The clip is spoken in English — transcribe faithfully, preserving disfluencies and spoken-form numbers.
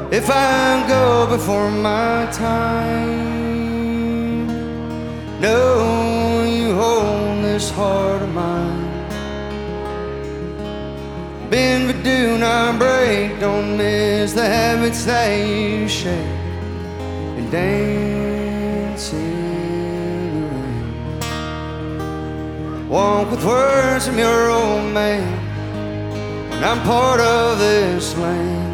if I go before my time. No, you hold this heart of mine. Bend but do not break, don't miss the habits that you shake, and dance in the rain. Walk with words from your old man when I'm part of this land.